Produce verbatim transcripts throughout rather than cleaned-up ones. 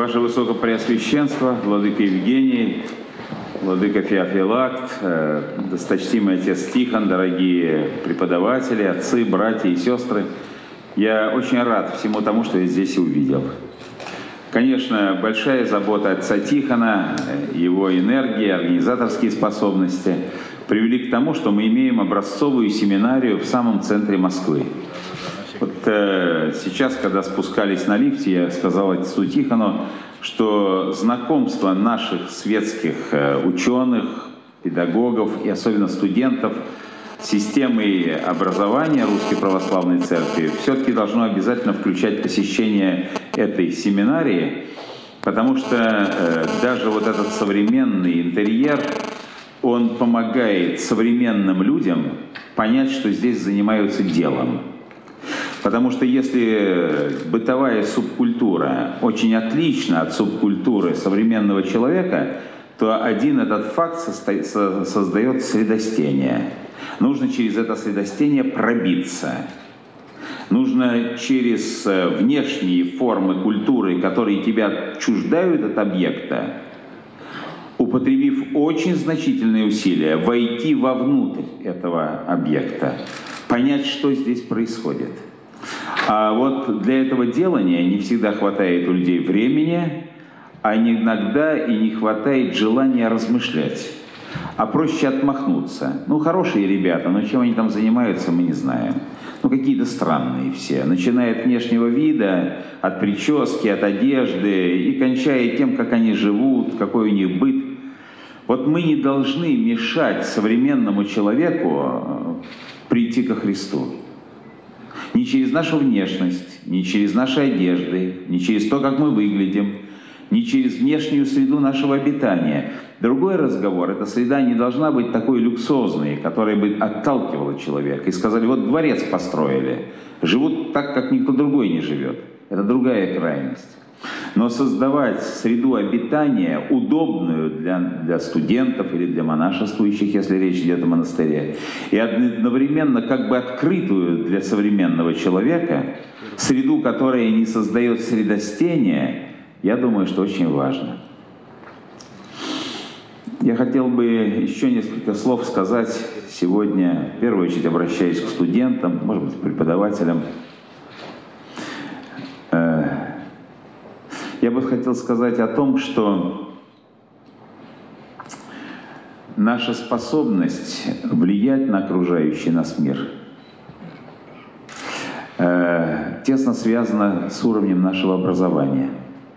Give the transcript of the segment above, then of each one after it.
Ваше Высокопреосвященство, Владыка Евгений, Владыка Феофилакт, досточтимый отец Тихон, дорогие преподаватели, отцы, братья и сестры, я очень рад всему тому, что я здесь увидел. Конечно, большая забота отца Тихона, его энергия, организаторские способности привели к тому, что мы имеем образцовую семинарию в самом центре Москвы. Вот э, сейчас, когда спускались на лифте, я сказал отцу Тихону, что знакомство наших светских э, ученых, педагогов и особенно студентов с системой образования Русской Православной Церкви все-таки должно обязательно включать посещение этой семинарии, потому что э, даже вот этот современный интерьер, он помогает современным людям понять, что здесь занимаются делом. Потому что если бытовая субкультура очень отлична от субкультуры современного человека, то один этот факт создает средостение. Нужно через это средостение пробиться. Нужно через внешние формы культуры, которые тебя отчуждают от объекта, употребив очень значительные усилия, войти вовнутрь этого объекта, понять, что здесь происходит. А вот для этого делания не всегда хватает у людей времени, а иногда и не хватает желания размышлять. А проще отмахнуться. Ну, хорошие ребята, но чем они там занимаются, мы не знаем. Ну, какие-то странные все. Начиная от внешнего вида, от прически, от одежды и кончая тем, как они живут, какой у них быт. Вот мы не должны мешать современному человеку прийти ко Христу. Ни через нашу внешность, ни через наши одежды, ни через то, как мы выглядим, ни через внешнюю среду нашего обитания. Другой разговор, эта среда не должна быть такой люксозной, которая бы отталкивала человека. И сказали, вот дворец построили, живут так, как никто другой не живет. Это другая крайность. Но создавать среду обитания, удобную для, для студентов или для монашествующих, если речь идет о монастыре, и одновременно как бы открытую для современного человека, среду, которая не создает средостения, я думаю, что очень важно. Я хотел бы еще несколько слов сказать сегодня, в первую очередь обращаясь к студентам, может быть, к преподавателям. Я бы хотел сказать о том, что наша способность влиять на окружающий нас мир э, тесно связана с уровнем нашего образования.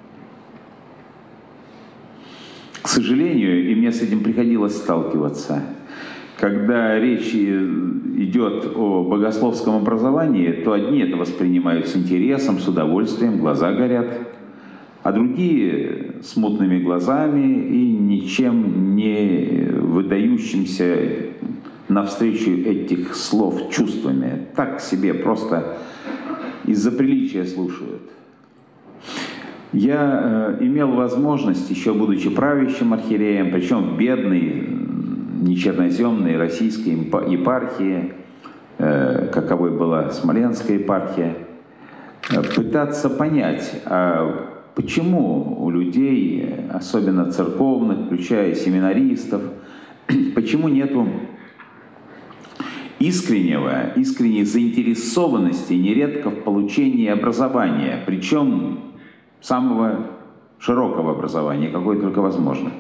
К сожалению, и мне с этим приходилось сталкиваться, когда речь идет о богословском образовании, то одни это воспринимают с интересом, с удовольствием, глаза горят, а другие смутными глазами и ничем не выдающимся навстречу этих слов чувствами. Так себе просто из-за приличия слушают. Я э, имел возможность, еще будучи правящим архиереем, причем в бедной, нечерноземной российской епархии, э, каковой была Смоленская епархия, э, пытаться понять, а почему у людей, особенно церковных, включая семинаристов, почему нету искреннего, искренней заинтересованности нередко в получении образования, причем самого широкого образования, какое только возможно.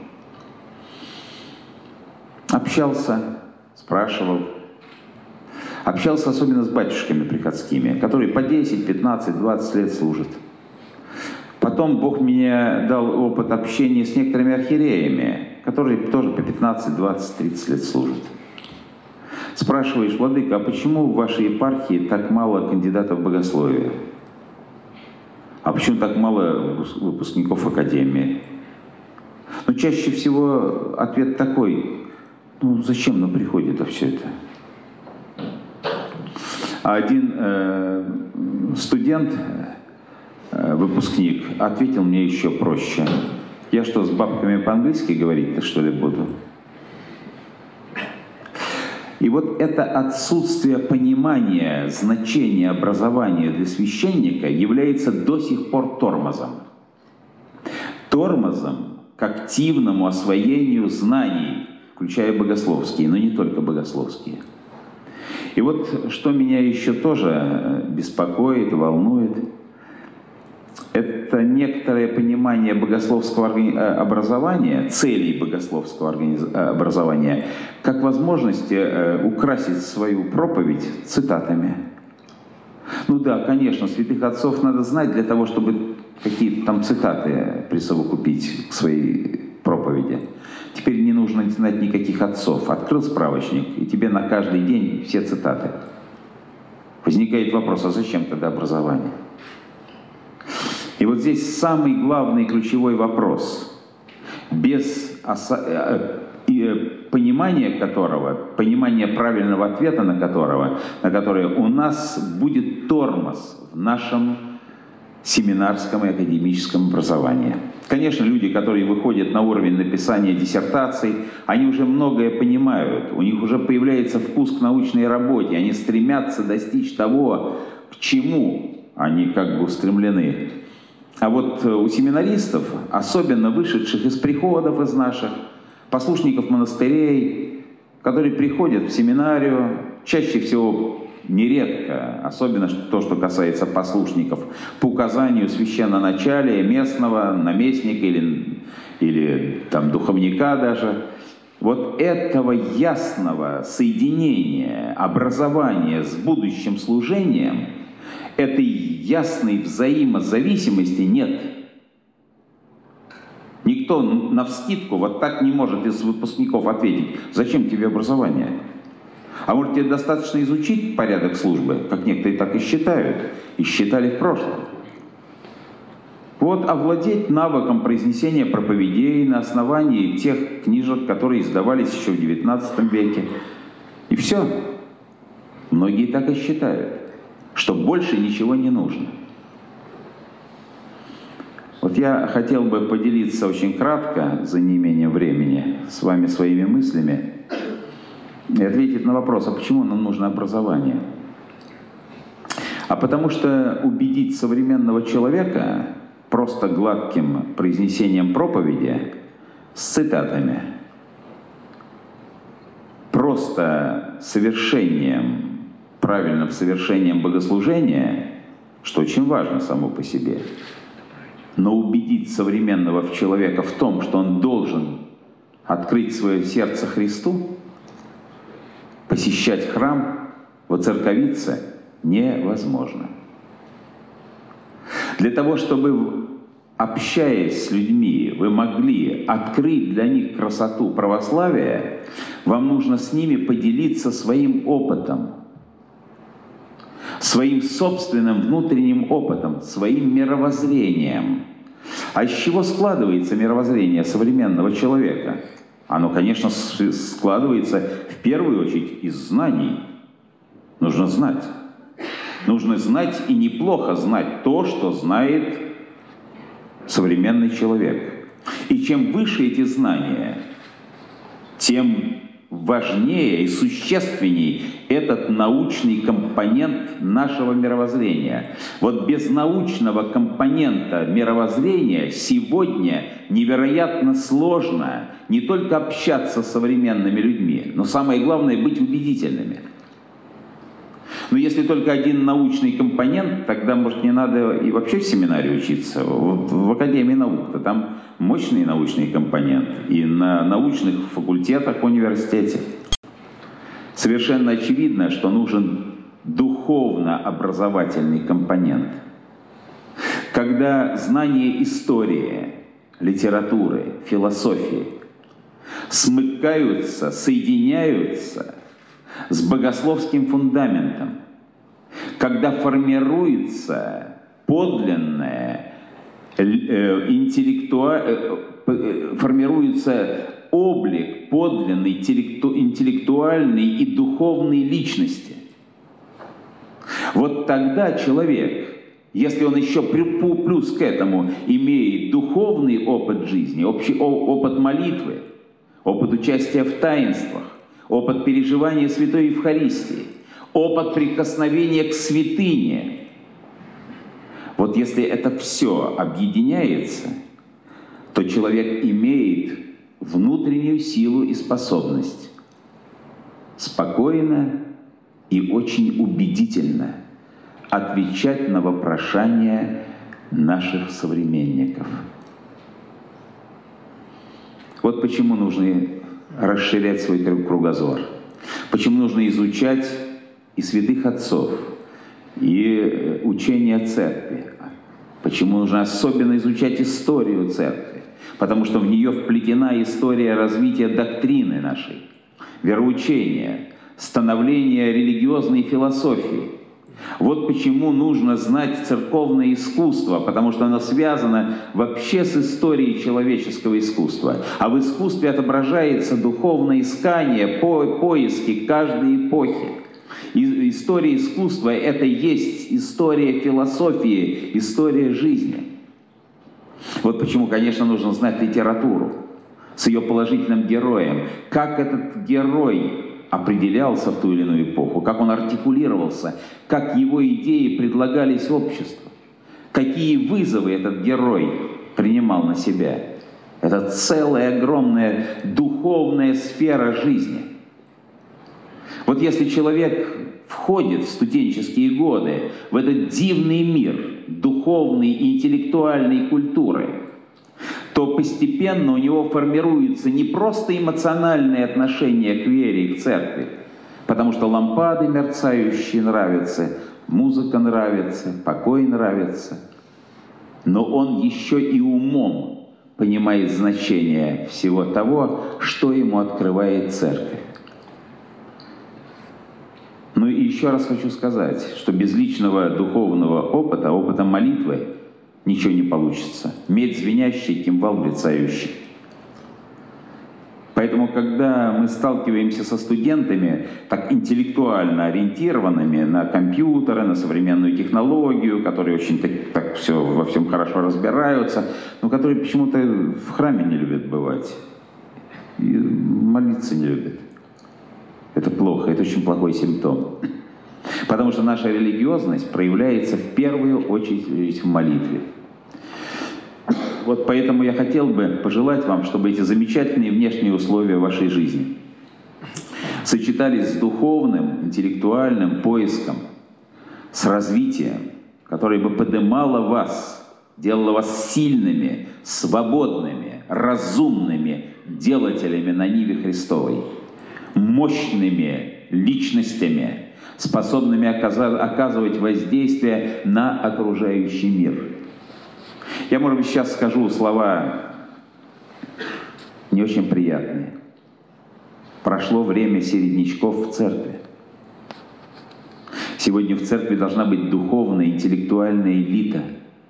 Общался, спрашивал. Общался особенно с батюшками приходскими, которые по десять, пятнадцать, двадцать лет служат. Потом Бог мне дал опыт общения с некоторыми архиереями, которые тоже по пятнадцать, двадцать, тридцать лет служат. Спрашиваешь, владыка, а почему в вашей епархии так мало кандидатов в богословие? А почему так мало выпускников академии? Но чаще всего ответ такой, ну зачем нам приходит это все это? А один э, студент, выпускник, ответил мне еще проще. Я что, с бабками по-английски говорить-то что ли буду? И вот это отсутствие понимания значения образования для священника является до сих пор тормозом. тормозом к активному освоению знаний, включая богословские, но не только богословские. И вот что меня еще тоже беспокоит, волнует, это некоторое понимание богословского образования, целей богословского образования, как возможности украсить свою проповедь цитатами. Ну да, конечно, святых отцов надо знать для того, чтобы какие-то там цитаты присовокупить к своей проповеди. Теперь не нужно знать никаких отцов. Открыл справочник, и тебе на каждый день все цитаты. Возникает вопрос, а зачем тогда образование? И вот здесь самый главный ключевой вопрос, без понимания которого, понимания правильного ответа на которого, на который у нас будет тормоз в нашем семинарском и академическом образовании. Конечно, люди, которые выходят на уровень написания диссертаций, они уже многое понимают, у них уже появляется вкус к научной работе, они стремятся достичь того, к чему они как бы устремлены. А вот у семинаристов, особенно вышедших из приходов из наших, послушников монастырей, которые приходят в семинарию, чаще всего, нередко, особенно то, что касается послушников, по указанию священноначалия, местного, наместника или, или там, духовника даже, вот этого ясного соединения образования с будущим служением, этой ясной взаимозависимости нет. Никто навскидку вот так не может из выпускников ответить, зачем тебе образование? А может, тебе достаточно изучить порядок службы, как некоторые так и считают, и считали в прошлом. Вот овладеть навыком произнесения проповедей на основании тех книжек, которые издавались еще в девятнадцатом веке. И все. Многие так и считают, что больше ничего не нужно. Вот я хотел бы поделиться очень кратко, за неимением времени, с вами своими мыслями и ответить на вопрос, а почему нам нужно образование? А потому что убедить современного человека просто гладким произнесением проповеди с цитатами, просто совершением, правильным совершением богослужения, что очень важно само по себе, но убедить современного человека в том, что он должен открыть свое сердце Христу, посещать храм, воцерковиться, невозможно. Для того, чтобы, общаясь с людьми, вы могли открыть для них красоту православия, вам нужно с ними поделиться своим опытом, своим собственным внутренним опытом, своим мировоззрением. А из чего складывается мировоззрение современного человека? Оно, конечно, складывается в первую очередь из знаний. Нужно знать. Нужно знать и неплохо знать то, что знает современный человек. И чем выше эти знания, тем важнее и существенней этот научный компонент нашего мировоззрения. Вот без научного компонента мировоззрения сегодня невероятно сложно не только общаться с современными людьми, но самое главное — быть убедительными. Но если только один научный компонент, тогда, может, не надо и вообще в семинаре учиться. Вот в Академии наук-то там мощный научный компонент. И на научных факультетах в университете. Совершенно очевидно, что нужен духовно-образовательный компонент. Когда знание истории, литературы, философии смыкаются, соединяются с богословским фундаментом, когда формируется подлинное, э, интеллектуа... э, формируется облик подлинной интеллекту... интеллектуальной и духовной личности. Вот тогда человек, если он еще плюс к этому имеет духовный опыт жизни, общий опыт молитвы, опыт участия в таинствах, опыт переживания Святой Евхаристии, опыт прикосновения к святыне. Вот если это все объединяется, то человек имеет внутреннюю силу и способность спокойно и очень убедительно отвечать на вопрошания наших современников. Вот почему нужно расширять свой кругозор, почему нужно изучать и святых отцов, и учение церкви, почему нужно особенно изучать историю церкви, потому что в нее вплетена история развития доктрины нашей, вероучения, становления религиозной философии. Вот почему нужно знать церковное искусство, потому что оно связано вообще с историей человеческого искусства. А в искусстве отображается духовное искание, по поиски каждой эпохи. И история искусства — это есть история философии, история жизни. Вот почему, конечно, нужно знать литературу с ее положительным героем. Как этот герой определялся в ту или иную эпоху, как он артикулировался, как его идеи предлагались обществу, какие вызовы этот герой принимал на себя. Это целая огромная духовная сфера жизни. Вот если человек входит в студенческие годы в этот дивный мир духовной и интеллектуальной культуры, то постепенно у него формируется не просто эмоциональное отношение к вере и к церкви, потому что лампады мерцающие нравятся, музыка нравится, покой нравится, но он еще и умом понимает значение всего того, что ему открывает церковь. Ну и еще раз хочу сказать, что без личного духовного опыта, опыта молитвы, ничего не получится. Медь звенящий, кимвал блицающий. Поэтому, когда мы сталкиваемся со студентами, так интеллектуально ориентированными на компьютеры, на современную технологию, которые очень так, так все, во всем хорошо разбираются, но которые почему-то в храме не любят бывать и молиться не любят. Это плохо, это очень плохой симптом. Потому что наша религиозность проявляется в первую очередь в молитве. Вот поэтому я хотел бы пожелать вам, чтобы эти замечательные внешние условия вашей жизни сочетались с духовным, интеллектуальным поиском, с развитием, которое бы поднимало вас, делало вас сильными, свободными, разумными делателями на ниве Христовой, мощными личностями, способными оказывать воздействие на окружающий мир. Я, может быть, сейчас скажу слова не очень приятные. Прошло время середнячков в церкви. Сегодня в церкви должна быть духовная, интеллектуальная элита.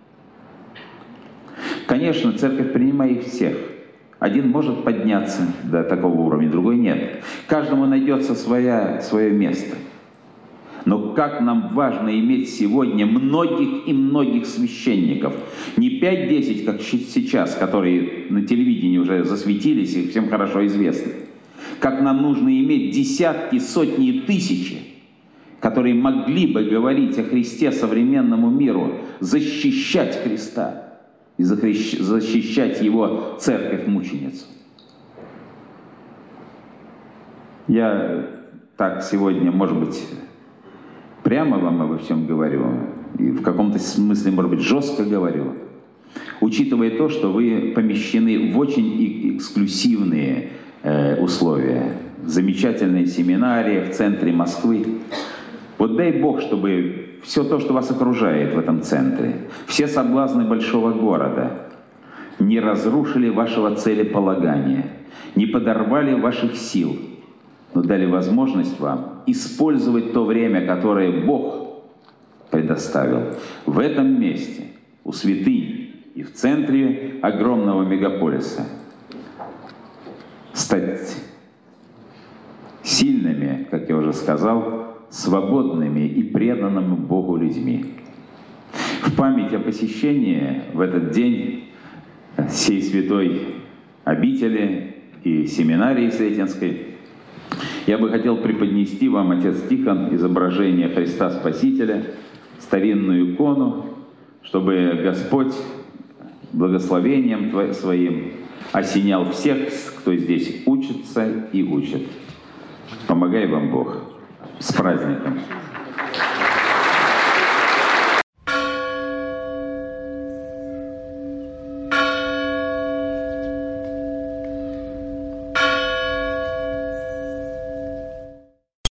Конечно, церковь принимает всех. Один может подняться до такого уровня, другой нет. Каждому найдется своя, свое место. Но как нам важно иметь сегодня многих и многих священников. Не пять-десять, как сейчас, которые на телевидении уже засветились и всем хорошо известны. Как нам нужно иметь десятки, сотни и тысячи, которые могли бы говорить о Христе современному миру, защищать Христа и защищать Его церковь-мученицу. Я так сегодня, может быть, прямо вам обо всем говорю, и в каком-то смысле, может быть, жестко говорю, учитывая то, что вы помещены в очень эксклюзивные э, условия, замечательные семинарии в центре Москвы. Вот дай Бог, чтобы все то, что вас окружает в этом центре, все соблазны большого города не разрушили вашего целеполагания, не подорвали ваших сил, но дали возможность вам использовать то время, которое Бог предоставил в этом месте, у святынь и в центре огромного мегаполиса. Стать сильными, как я уже сказал, свободными и преданными Богу людьми. В память о посещении в этот день сей святой обители и семинарии Сретенской я бы хотел преподнести вам, отец Тихон, изображение Христа Спасителя, старинную икону, чтобы Господь благословением Своим осенял всех, кто здесь учится и учит. Помогай вам Бог. С праздником!